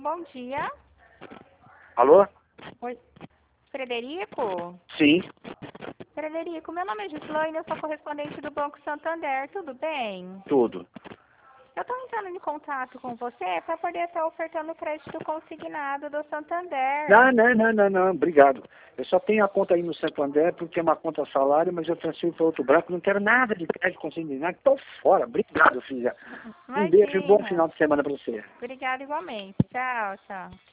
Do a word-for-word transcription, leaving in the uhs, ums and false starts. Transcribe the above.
Bom dia. Alô? Oi. Frederico? Sim. Frederico, meu nome é Gislaine, eu sou correspondente do Banco Santander, tudo bem? Tudo. Eu estou entrando em contato com você para poder estar ofertando o crédito consignado do Santander. Não, não, não, não, não, obrigado. Eu só tenho a conta aí no Santander porque é uma conta salário, mas eu transfiro para outro banco, não quero nada de crédito consignado, estou fora. Obrigado, filha. Um beijo e bom Imagina. final de semana para você. Obrigada igualmente. Tchau, tchau.